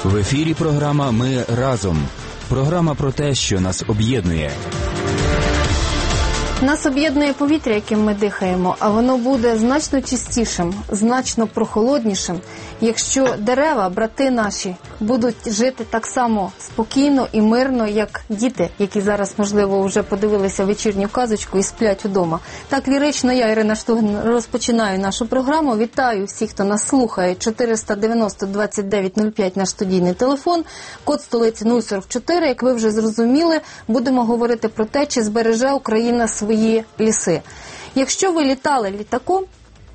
В ефірі програма «Ми разом». Програма про те, що нас об'єднує. Нас об'єднує повітря, яким ми дихаємо, а воно буде значно чистішим, значно прохолоднішим, якщо дерева, брати наші, будуть жити так само спокійно і мирно, як діти, які зараз, можливо, вже подивилися вечірню казочку і сплять удома. Так лірично я, Ірина Штугін, розпочинаю нашу програму. Вітаю всіх, хто нас слухає. 490-2905 наш студійний телефон, код столиці 044. Як ви вже зрозуміли, будемо говорити про те, чи збереже Україна свої ліси. Якщо ви літали літаком,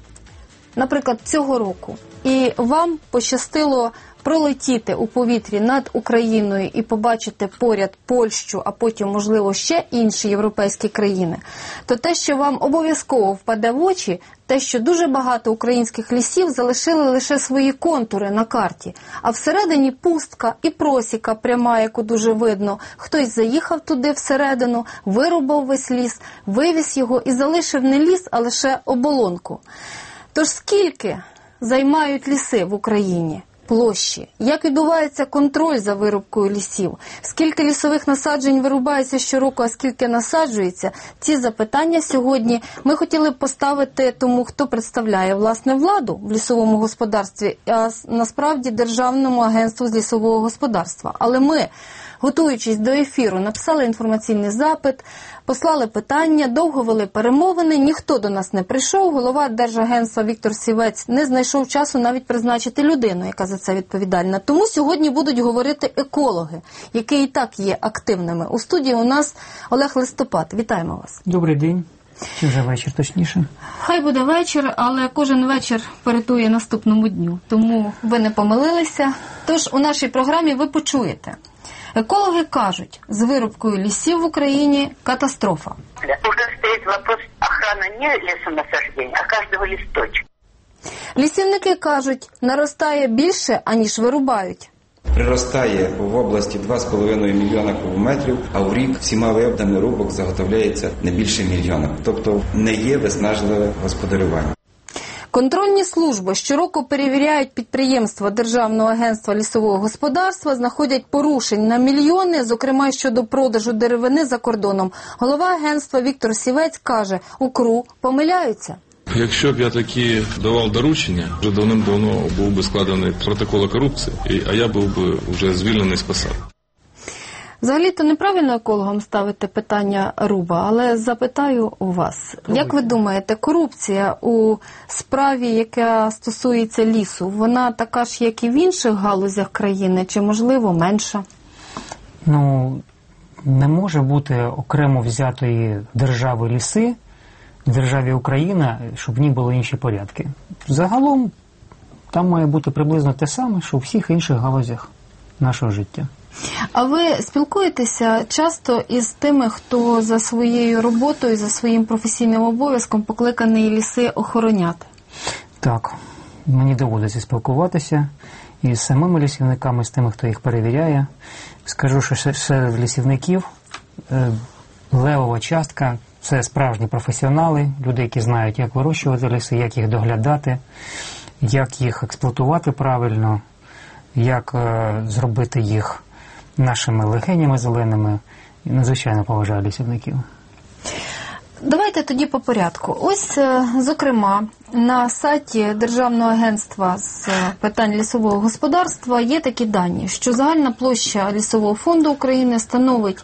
наприклад, цього року, і вам пощастило пролетіти у повітрі над Україною і побачити поряд Польщу, а потім, можливо, ще інші європейські країни, то те, що вам обов'язково впаде в очі, те, що дуже багато українських лісів залишили лише свої контури на карті, а всередині пустка і просіка пряма, яку дуже видно. Хтось заїхав туди всередину, вирубав весь ліс, вивіз його і залишив не ліс, а лише оболонку. Тож скільки займають ліси в Україні? Площі. Як відбувається контроль за вирубкою лісів? Скільки лісових насаджень вирубається щороку, а скільки насаджується? Ці запитання сьогодні ми хотіли б поставити тому, хто представляє, власне, владу в лісовому господарстві, а насправді Державному агентству з лісового господарства. Але ми, готуючись до ефіру, написали інформаційний запит, послали питання, довго вели перемовини, ніхто до нас не прийшов. Голова Держагентства Віктор Сівець не знайшов часу навіть призначити людину, яка за це відповідальна. Тому сьогодні будуть говорити екологи, які і так є активними. У студії у нас Олег Листопад. Вітаємо вас. Добрий день. Чи вже вечір точніше? Хай буде вечір, але кожен вечір передує наступному дню. Тому ви не помилилися. Тож у нашій програмі ви почуєте. Екологи кажуть, з вирубкою лісів в Україні катастрофа. Уже стоит вопрос охраны не лесонасаждения, а каждого листочка. Лісівники кажуть, наростає більше, аніж вирубають. Приростає в області 2,5 мільйона кубометрів, а у рік всіма видами рубок заготовляється не більше мільйона. Тобто не є виснажливе господарювання. Контрольні служби щороку перевіряють підприємства Державного агентства лісового господарства, знаходять порушень на мільйони, зокрема щодо продажу деревини за кордоном. Голова агентства Віктор Сівець каже, УКРУ помиляються. Якщо б я такі давав доручення, вже давним-давно був би складений протокол корупції, а я був би вже звільнений з посади. Взагалі-то неправильно екологам ставити питання руба, але запитаю у вас. Як ви думаєте, корупція у справі, яка стосується лісу, вона така ж, як і в інших галузях країни, чи, можливо, менша? Не може бути окремо взятої держави ліси, в державі Україна, щоб в ній були інші порядки. Загалом, там має бути приблизно те саме, що у всіх інших галузях нашого життя. А ви спілкуєтеся часто із тими, хто за своєю роботою, за своїм професійним обов'язком покликаний ліси охороняти? Так, мені доводиться спілкуватися і з самими лісівниками, з тими, хто їх перевіряє. Скажу, що серед лісівників левова частка – це справжні професіонали, люди, які знають, як вирощувати ліси, як їх доглядати, як їх експлуатувати правильно, як зробити їх нашими легенями зеленими. І надзвичайно поважаю лісівників. Давайте тоді по порядку. Ось, зокрема, на сайті Державного агентства з питань лісового господарства є такі дані, що загальна площа лісового фонду України становить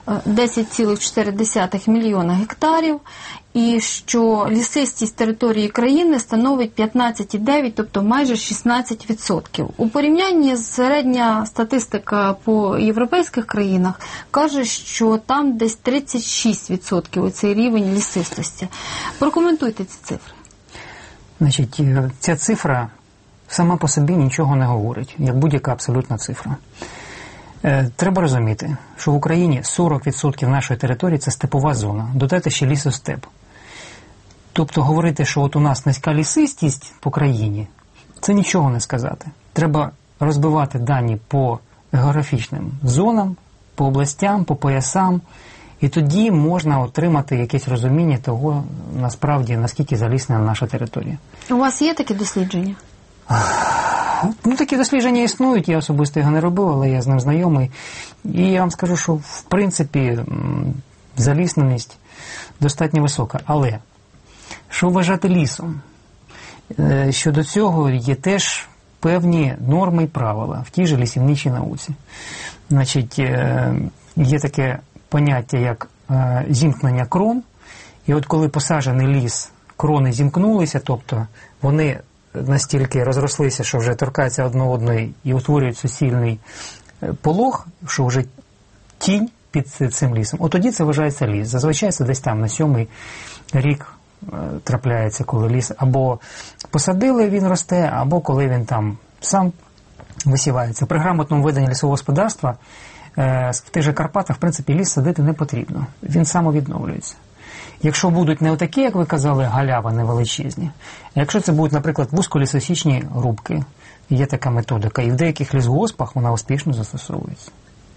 10,4 мільйона гектарів, і що лісистість території країни становить 15,9, тобто майже 16%. У порівнянні з середня статистика по європейських країнах каже, що там десь 36% оцей рівень лісистості. Прокоментуйте ці цифри. Значить, ця цифра сама по собі нічого не говорить, як будь-яка абсолютна цифра. Треба розуміти, що в Україні 40% нашої території – це степова зона. Додайте ще лісостеп. Тобто говорити, що от у нас низька лісистість по країні, це нічого не сказати. Треба розбивати дані по географічним зонам, по областям, по поясам, і тоді можна отримати якесь розуміння того, насправді, наскільки залісна наша територія. У вас є такі дослідження? Ну, такі дослідження існують, я особисто його не робив, але я з ним знайомий. І я вам скажу, що в принципі залісненість достатньо висока. Але що вважати лісом? Щодо цього є теж певні норми і правила в тій же лісівничій науці. Значить, є таке поняття, як зімкнення крон. І от коли посаджений ліс, крони зімкнулися, тобто вони настільки розрослися, що вже торкаються одна одної і утворюють суцільний полог, що вже тінь під цим лісом. От тоді це вважається ліс. Зазвичай це десь там на 7-й рік трапляється, коли ліс або посадили, він росте, або коли він там сам висівається. При грамотному веденні лісового господарства в тих же Карпатах, в принципі, ліс садити не потрібно. Він самовідновлюється. Якщо будуть не отакі, як ви казали, галявини величезні, а якщо це будуть, наприклад, вузьколісосічні рубки, є така методика, і в деяких лісгоспах вона успішно застосовується.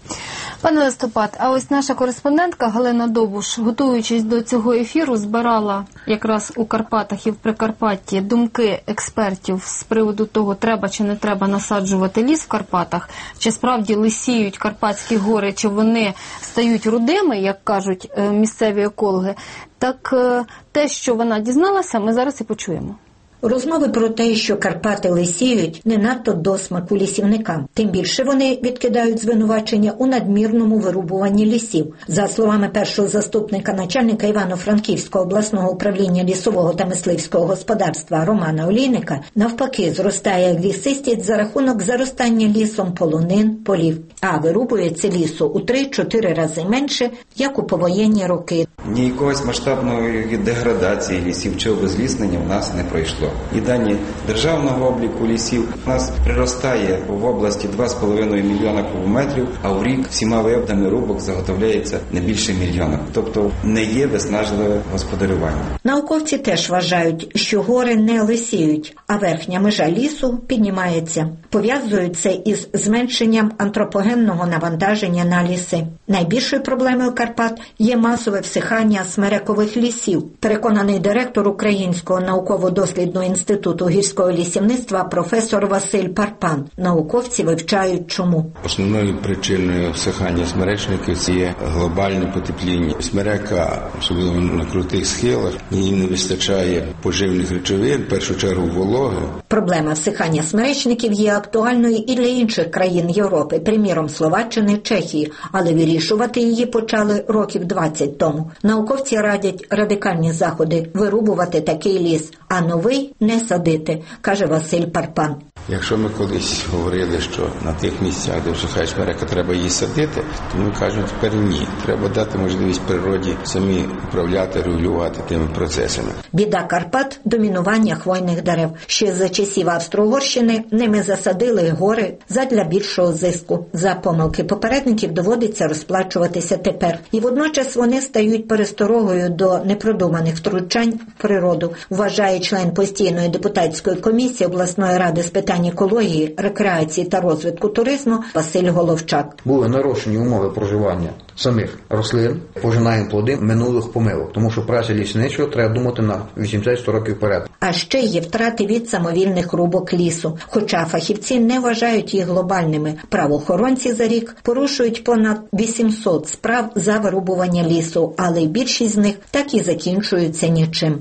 Пане Листопад, а ось наша кореспондентка Галина Довбуш, готуючись до цього ефіру, збирала якраз у Карпатах і в Прикарпатті думки експертів з приводу того, треба чи не треба насаджувати ліс в Карпатах, чи справді лисіють Карпатські гори, чи вони стають рудими, як кажуть місцеві екологи. Так те, що вона дізналася, ми зараз і почуємо. Розмови про те, що Карпати лисіють, не надто до смаку лісівникам. Тим більше вони відкидають звинувачення у надмірному вирубуванні лісів. За словами першого заступника начальника Івано-Франківського обласного управління лісового та мисливського господарства Романа Олійника, навпаки, зростає лісистість за рахунок заростання лісом полонин, полів. А вирубується лісу у 3-4 рази менше, як у повоєнні роки. Ні якогось масштабної деградації лісів чи обезліснення в нас не пройшло. І дані державного обліку лісів у нас приростає в області 2,5 мільйона кубометрів, а у рік всіма видами рубок заготовляється не більше мільйона. Тобто не є виснажливе господарювання. Науковці теж вважають, що гори не лисіють, а верхня межа лісу піднімається. Пов'язують це із зменшенням антропогенного навантаження на ліси. Найбільшою проблемою Карпат є масове всихання смерекових лісів, переконаний директор Українського науково-дослідного інституту гірського лісівництва професор Василь Парпан. Науковці вивчають чому. Основною причиною всихання смеречників є глобальне потепління. Смерека, особливо на крутих схилах, їй не вистачає поживних речовин, в першу чергу вологи. Проблема всихання смеречників є актуальною і для інших країн Європи, приміром Словаччини, Чехії, але вирішувати її почали років 20 тому. Науковці радять радикальні заходи вирубувати такий ліс, а новий не садити, каже Василь Парпан. Якщо ми колись говорили, що на тих місцях, де всихає смерека, треба її садити, то ми кажемо тепер ні. Треба дати можливість природі самі управляти, регулювати тими процесами. Біда Карпат – домінування хвойних дерев. Ще за часів Австро-Угорщини ними засадили гори задля більшого зиску. За помилки попередників доводиться розплачуватися тепер. І водночас вони стають пересторогою до непродуманих втручань в природу, вважає член постійної депутатської комісії обласної ради з питань екології, рекреації та розвитку туризму Василь Головчак. Були нарушені умови проживання самих рослин, пожинаємо плоди минулих помилок, тому що праця лісничого треба думати на 80-100 років вперед. А ще є втрати від самовільних рубок лісу, хоча фахівці не вважають їх глобальними. Правоохоронці за рік порушують понад 800 справ за вирубування лісу, але більшість з них так і закінчуються нічим.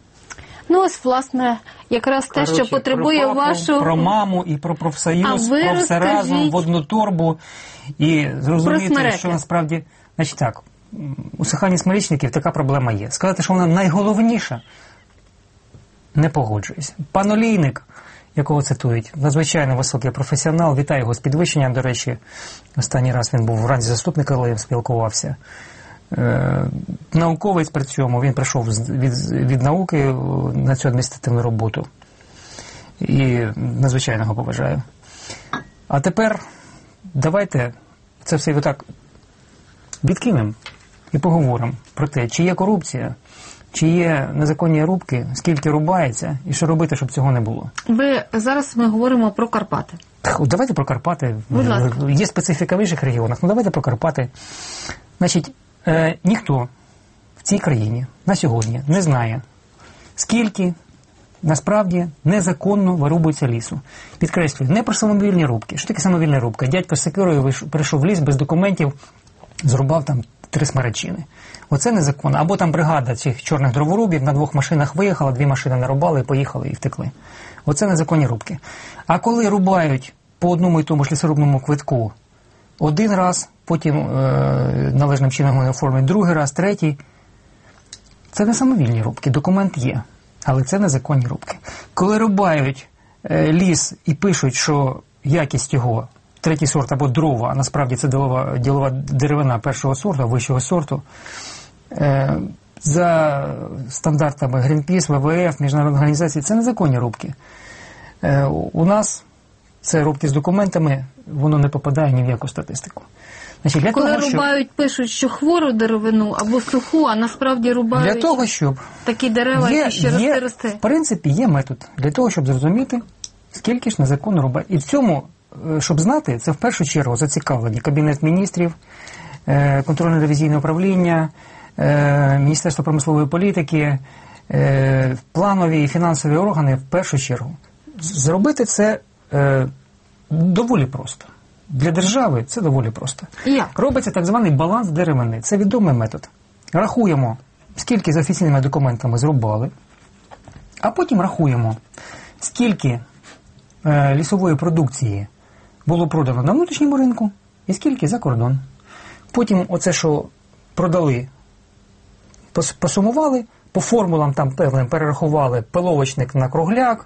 Ну ось, власне, якраз те, що потребує вашого... Про маму і про профсоюз, про все разом в одну торбу. І зрозуміти, що насправді... Значить так, у всиханні смеречників така проблема є. Сказати, що вона найголовніша, не погоджуюсь. Пан Олійник, якого цитують, надзвичайно високий професіонал, вітаю його з підвищенням, до речі, останній раз він був в ранзі заступника, коли спілкувався. Науковець при цьому, він прийшов від науки на цю адміністративну роботу. І надзвичайно його поважаю. А тепер давайте це все отак відкинемо і поговоримо про те, чи є корупція, чи є незаконні рубки, скільки рубається, і що робити, щоб цього не було. Зараз ми говоримо про Карпати. Давайте про Карпати. Будь ласка. Є специфіка в інших регіонах, давайте про Карпати. Значить, ніхто в цій країні на сьогодні не знає, скільки насправді незаконно вирубується лісу. Підкреслюю, не про самовільні рубки. Що таке самовільна рубка? Дядько з секирою прийшов в ліс без документів, зрубав там 3 смеречини. Оце незаконно. Або там бригада цих чорних дроворубів на 2 машинах виїхала, 2 машини нарубали, і поїхали і втекли. Оце незаконні рубки. А коли рубають по одному і тому ж лісорубному квитку один раз, потім належним чином вони оформлюють другий раз, третій, це не самовільні рубки, документ є, але це незаконні рубки. Коли рубають ліс і пишуть, що якість його 3-й сорт або дрова, а насправді це ділова деревина 1-го сорту, вищого сорту, за стандартами Greenpeace, ВВФ, міжнародних організацій, це незаконні рубки. У нас це рубки з документами, воно не попадає ні в яку статистику. Значить, для коли того, рубають, пишуть, що хвору деревину або суху, а насправді рубають для того, щоб такі дерева, які ще рости. В принципі, є метод для того, щоб зрозуміти, скільки ж незаконно рубають. І в цьому, щоб знати, це в першу чергу зацікавлені Кабінет міністрів, контрольно-ревізійне управління, Міністерство промислової політики, планові і фінансові органи в першу чергу. Зробити це доволі просто. Для держави це доволі просто. Як? Робиться так званий баланс деревини. Це відомий метод. Рахуємо, скільки з офіційними документами зрубали, а потім рахуємо, скільки лісової продукції було продано на внутрішньому ринку і скільки за кордон. Потім оце, що продали, посумували, по формулам там певним перерахували пиловочник на кругляк,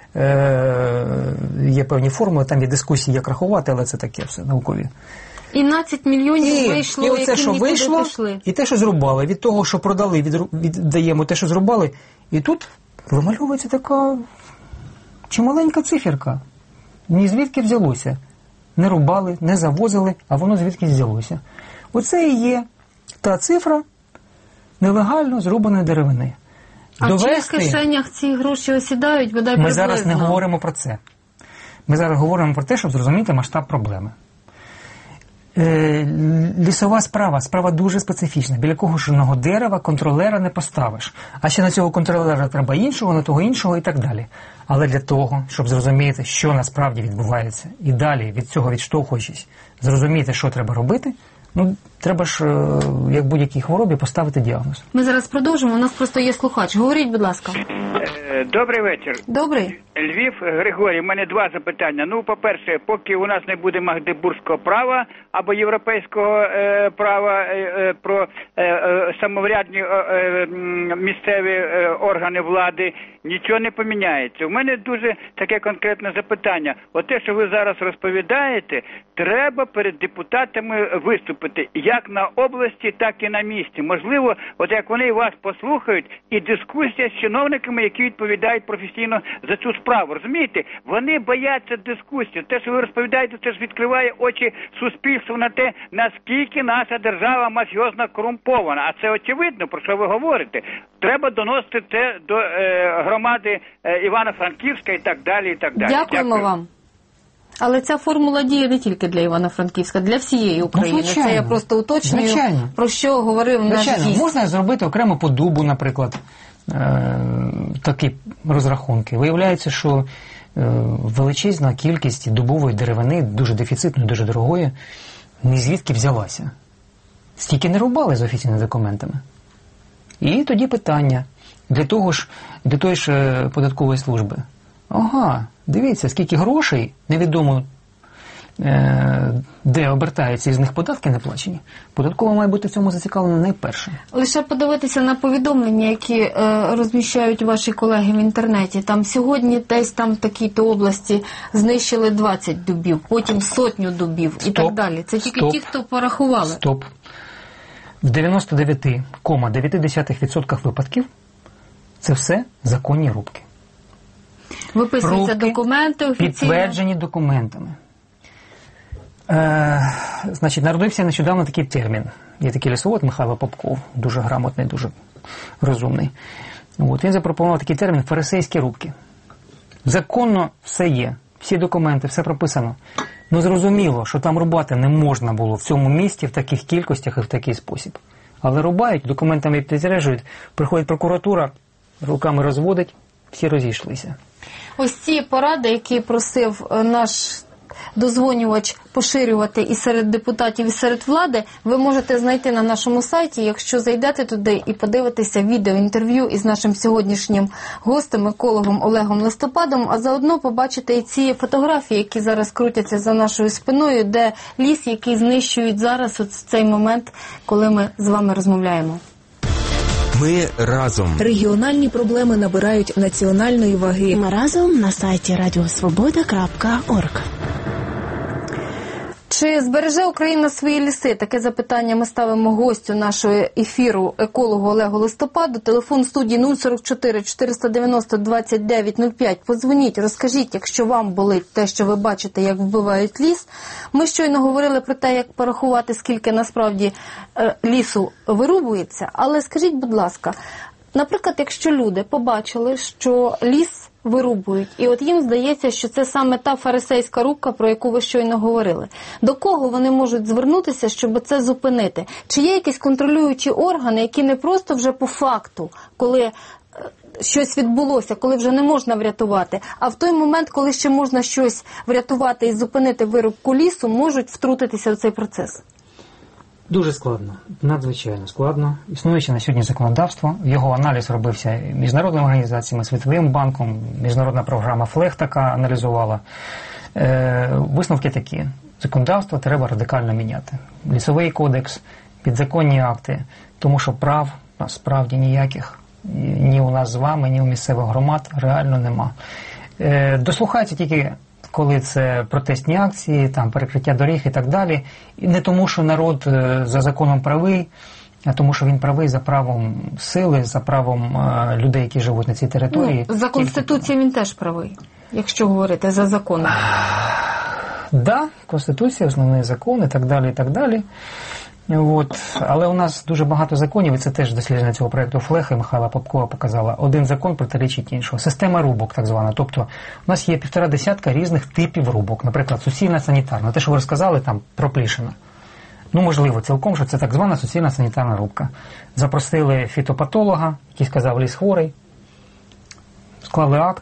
є певні формули, там є дискусії, як рахувати, але це таке все наукові. І 12 мільйонів вийшло, і оце, які що нікуди вийшло, пішли. І те, що зрубали. Від того, що продали, віддаємо те, що зрубали. І тут вимальовується така чималенька циферка. Ні звідки взялося. Не рубали, не завозили, а воно звідки взялося. Оце і є та цифра нелегально зрубаної деревини. А в чиїх кишенях ці гроші осідають, бодай Ми приблизно? зараз не говоримо про це. Ми зараз говоримо про те, щоб зрозуміти масштаб проблеми. Лісова справа дуже специфічна. Біля кожного дерева контролера не поставиш. А ще на цього контролера треба іншого, на того іншого і так далі. Але для того, щоб зрозуміти, що насправді відбувається, і далі від цього відштовхуючись, зрозуміти, що треба робити, треба ж, як будь-якій хворобі, поставити діагноз. Ми зараз продовжимо, у нас просто є слухач. Говоріть, будь ласка. Добрий вечір. Добрий. Львів, Григорій, у мене 2 запитання. По-перше, поки у нас не буде магдебурзького права або європейського права про самоврядні місцеві органи влади, нічого не поміняється. У мене дуже таке конкретне запитання. Те, що ви зараз розповідаєте, треба перед депутатами виступити як на області, так і на місці. Можливо, як вони вас послухають, і дискусія з чиновниками, які відповідають професійно за цю справу. Розумієте? Вони бояться дискусії. Те, що ви розповідаєте, це ж відкриває очі суспільству на те, наскільки наша держава мафіозно корумпована. А це очевидно, про що ви говорите. Треба доносити це до громади Івано-Франківська і так далі, і так далі. Дякуємо вам. Але ця формула діє не тільки для Івано-Франківська, для всієї України. Це я просто уточнюю, про що говорив наш гість. Можна зробити окремо по дубу, наприклад, такі розрахунки. Виявляється, що величезна кількість дубової деревини, дуже дефіцитної, дуже дорогої, ні звідки взялася. Стільки не рубали з офіційними документами. І тоді питання для тої ж податкової служби. Ага, дивіться, скільки грошей, невідомо де обертаються, із них податки не плачені. Податкова має бути в цьому зацікавлена найперше. Лише подивитися на повідомлення, які розміщають ваші колеги в інтернеті. Там сьогодні десь там в такій-то області знищили 20 дубів, потім 100 дубів і так далі. Це тільки ті, хто порахували. Стоп. В 99,9% випадків це все законні рубки. Виписуються документи офіційно. Підтверджені документами. Значить, народився нещодавно такий термін. Є такий лісовод Михайло Попков, дуже грамотний, дуже розумний. Він запропонував такий термін «фарисейські рубки». Законно все є, всі документи, все прописано. Зрозуміло, що там рубати не можна було в цьому місті в таких кількостях і в такий спосіб. Але рубають, документами підтверджують, приходить прокуратура, руками розводить, всі розійшлися. Ось ці поради, які просив наш дозвонювач поширювати і серед депутатів, і серед влади, ви можете знайти на нашому сайті, якщо зайдете туди і подивитеся відеоінтерв'ю із нашим сьогоднішнім гостем, екологом Олегом Листопадом, а заодно побачите і ці фотографії, які зараз крутяться за нашою спиною, де ліс, який знищують зараз, от в цей момент, коли ми з вами розмовляємо. Ми разом. Регіональні проблеми набирають національної ваги. Ми разом на сайті radiosvoboda.org. Чи збереже Україна свої ліси? Таке запитання ми ставимо гостю нашого ефіру, екологу Олегу Листопаду. Телефон студії 044 490 2905. Подзвоніть, розкажіть, якщо вам болить те, що ви бачите, як вбивають ліс. Ми щойно говорили про те, як порахувати, скільки насправді лісу вирубується. Але скажіть, будь ласка, наприклад, якщо люди побачили, що ліс вирубують, і от їм здається, що це саме та фарисейська рубка, про яку ви щойно говорили. До кого вони можуть звернутися, щоб це зупинити? Чи є якісь контролюючі органи, які не просто вже по факту, коли щось відбулося, коли вже не можна врятувати, а в той момент, коли ще можна щось врятувати і зупинити вирубку лісу, можуть втрутитися в цей процес? Дуже складно, надзвичайно складно. Існуюче на сьогодні законодавство, його аналіз робився міжнародними організаціями, Світовим банком, міжнародна програма ФЛЕГ така аналізувала. Висновки такі. Законодавство треба радикально міняти. Лісовий кодекс, підзаконні акти, тому що прав насправді ніяких ні у нас з вами, ні у місцевих громад реально нема. Дослухаються тільки коли це протестні акції, там перекриття доріг і так далі. І не тому, що народ за законом правий, а тому, що він правий за правом сили, за правом людей, які живуть на цій території. Ну, за Конституцією він теж правий, якщо говорити за законом. Да, Конституція, основний закон і так далі, і так далі. От. Але у нас дуже багато законів, і це теж дослідження цього проєкту ФЛЕГ, і Михайла Попкова показала. Один закон протирічить іншого. Система рубок, так звана. Тобто у нас є 1,5 десятка різних типів рубок. Наприклад, суцільна санітарна. Те, що ви розказали, там про Плішина. Ну, можливо, цілком, що це так звана суцільна санітарна рубка. Запросили фітопатолога, який сказав, ліс хворий. Склали акт.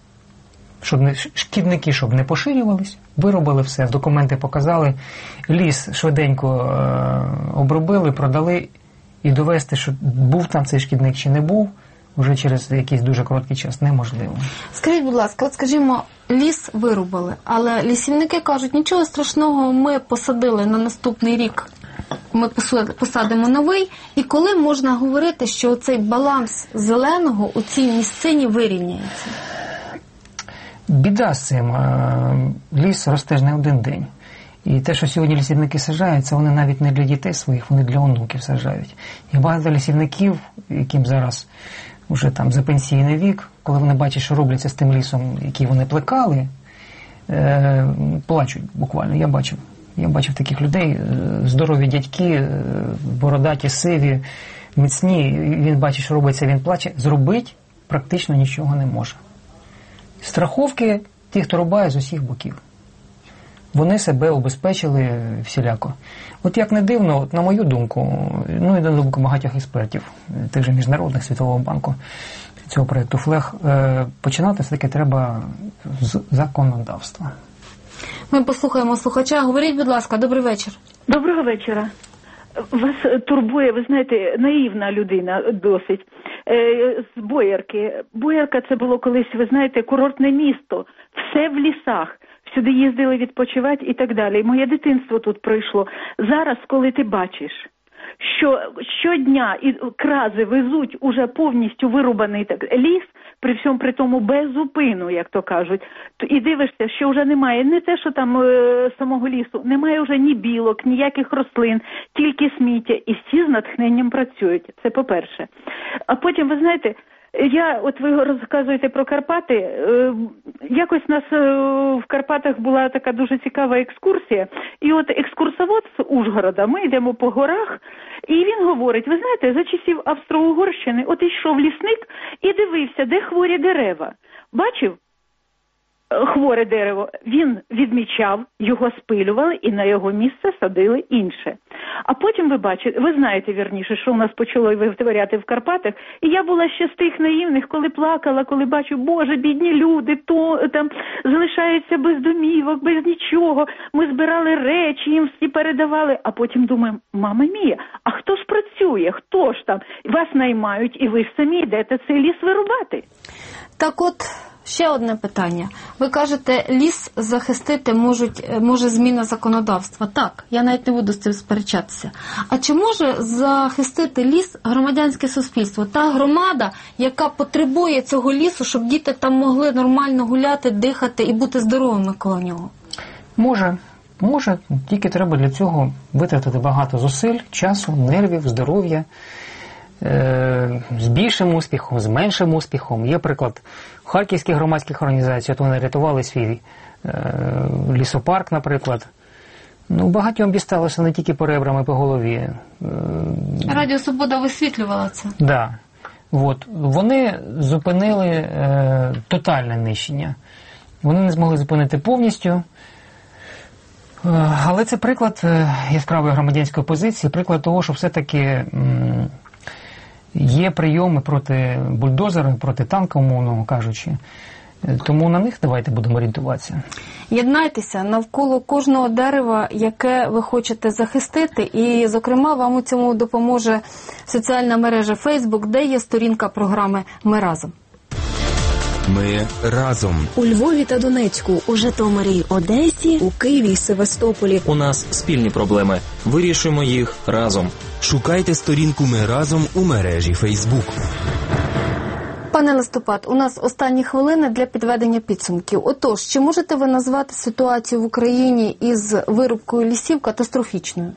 Шкідники, щоб не поширювались, виробили все, документи показали, ліс швиденько обробили, продали, і довести, що був там цей шкідник чи не був, вже через якийсь дуже короткий час неможливо. Скажіть, будь ласка, от скажімо, ліс вирубали, але лісівники кажуть, нічого страшного, ми посадили на наступний рік, ми посадимо новий, і коли можна говорити, що цей баланс зеленого у цій місцині вирівняється? Біда з цим. Ліс росте ж не один день. І те, що сьогодні лісівники саджають, це вони навіть не для дітей своїх, вони для онуків саджають. І багато лісівників, яким зараз вже там за пенсійний вік, коли вони бачать, що робляться з тим лісом, який вони плекали, плачуть буквально. Я бачив таких людей, здорові дядьки, бородаті, сиві, міцні. Він бачить, що робиться, він плаче. Зробити практично нічого не може. Страховки, ті, хто рубає з усіх боків. Вони себе обезпечили всіляко. От як не дивно, от на мою думку, ну і на думку багатьох експертів, тих же міжнародних, Світового банку, цього проєкту ФЛЕГ, починати все-таки треба з законодавства. Ми послухаємо слухача. Говоріть, будь ласка, добрий вечір. Доброго вечора. Вас турбує, ви знаєте, наївна людина досить. З Боярки. Боярка це було колись, ви знаєте, курортне місто. Все в лісах. Всюди їздили відпочивати і так далі. Моє дитинство тут пройшло. Зараз, коли ти бачиш, що щодня і крази везуть уже повністю вирубаний ліс, при всьому при тому без зупину, як то кажуть, і дивишся, що вже немає не те, що там самого лісу, немає вже ні білок, ніяких рослин, тільки сміття, і всі з натхненням працюють. Це по-перше. А потім, ви знаєте, ви розказуєте про Карпати, якось у нас в Карпатах була така дуже цікава екскурсія, і от екскурсовод з Ужгорода, ми йдемо по горах, і він говорить, ви знаєте, за часів Австро-Угорщини, от йшов лісник і дивився, де хворі дерева. Бачив? хворе дерево, він відмічав, його спилювали і на його місце садили інше. А потім ви знаєте, вірніше, що у нас почало витворяти в Карпатах, і я була ще з тих наївних, коли плакала, коли бачу, Боже, бідні люди, то там залишаються без домівок, без нічого, ми збирали речі, їм всі передавали, а потім думаємо, мама мія, а хто ж працює, хто ж там, вас наймають, і ви ж самі йдете цей ліс вирубати. Так от, ще одне питання. Ви кажете, ліс захистити може зміна законодавства. Так, я навіть не буду з цим сперечатися. А чи може захистити ліс громадянське суспільство? Та громада, яка потребує цього лісу, щоб діти там могли нормально гуляти, дихати і бути здоровими коло нього? Може, тільки треба для цього витратити багато зусиль, часу, нервів, здоров'я. З більшим успіхом, з меншим успіхом. Є приклад харківських громадських організацій, от вони рятували свій лісопарк, наприклад. Багатьом дісталося не тільки по ребрам і по голові. Радіо Свобода висвітлювала це. Да. Вони зупинили тотальне нищення. Вони не змогли зупинити повністю. Але це приклад яскравої громадянської позиції, приклад того, що все-таки є прийоми проти бульдозера, проти танка, умовно кажучи. Тому на них давайте будемо орієнтуватися. Єднайтеся навколо кожного дерева, яке ви хочете захистити. І, зокрема, вам у цьому допоможе соціальна мережа Facebook, де є сторінка програми «Ми разом». Ми разом. У Львові та Донецьку, У Житомирі, Одесі, у Києві і Севастополі. У нас спільні проблеми. Вирішуємо їх разом. Шукайте сторінку «Ми разом» у мережі Facebook. Пане Листопад, у нас останні хвилини для підведення підсумків. Отож, чи можете ви назвати ситуацію в Україні із вирубкою лісів катастрофічною?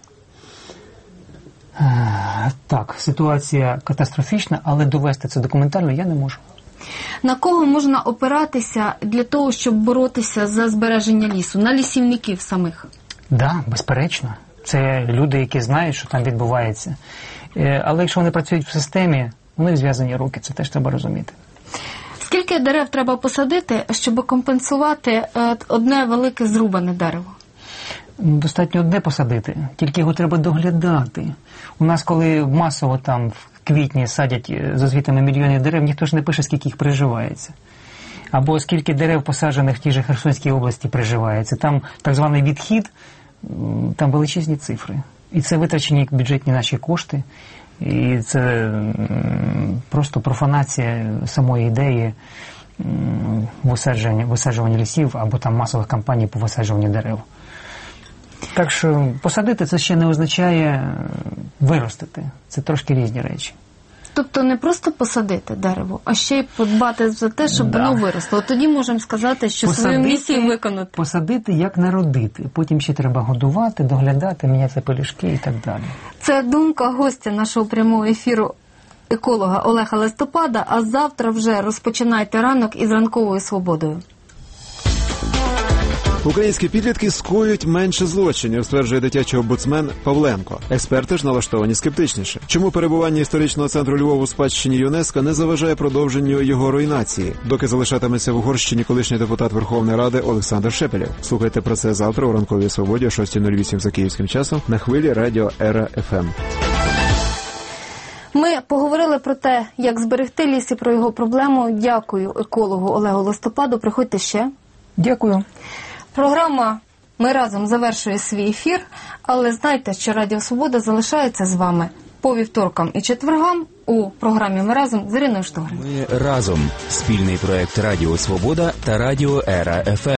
Так, ситуація катастрофічна, але довести це документально я не можу. На кого можна опиратися для того, щоб боротися за збереження лісу? На лісівників самих? Так, безперечно. Це люди, які знають, що там відбувається. Але якщо вони працюють в системі, у них зв'язані руки, це теж треба розуміти. Скільки дерев треба посадити, щоб компенсувати одне велике зрубане дерево? Достатньо одне посадити, тільки його треба доглядати. У нас, коли масово там в квітні садять за звітами мільйонів дерев, ніхто ж не пише, скільки їх приживається. Або скільки дерев посаджених в тій же Херсонській області приживається. Там так званий відхід, там величезні цифри. І це витрачені бюджетні наші кошти. І це просто профанація самої ідеї висаджування лісів або там масових кампаній по висаджуванню дерев. Так що посадити це ще не означає виростити. Це трошки різні речі. Тобто не просто посадити дерево, а ще й подбати за те, щоб воно виросло. Тоді можемо сказати, що свою місію виконати. Посадити як народити. Потім ще треба годувати, доглядати, міняти пелюшки і так далі. Це думка гостя нашого прямого ефіру, еколога Олега Листопада. А завтра вже розпочинайте ранок із ранковою свободою. Українські підлітки скоюють менше злочинів, стверджує дитячий омбудсмен Павленко. Експерти ж налаштовані скептичніше. Чому перебування історичного центру Львова у спадщині ЮНЕСКО не заважає продовженню його руйнації, доки залишатиметься в Угорщині колишній депутат Верховної Ради Олександр Шепелєв? Слухайте про це завтра у ранковій свободі о 6:08 за київським часом на хвилі радіо Ера ФМ. Ми поговорили про те, як зберегти ліс і про його проблему. Дякую екологу Олегу Листопаду. Приходьте ще. Дякую. Програма «Ми разом» завершує свій ефір, але знайте, що Радіо Свобода залишається з вами по вівторкам і четвергам у програмі «Ми разом» з Іриною Штогрин. Ми разом. Спільний проект Радіо Свобода та Радіо Ера ФМ.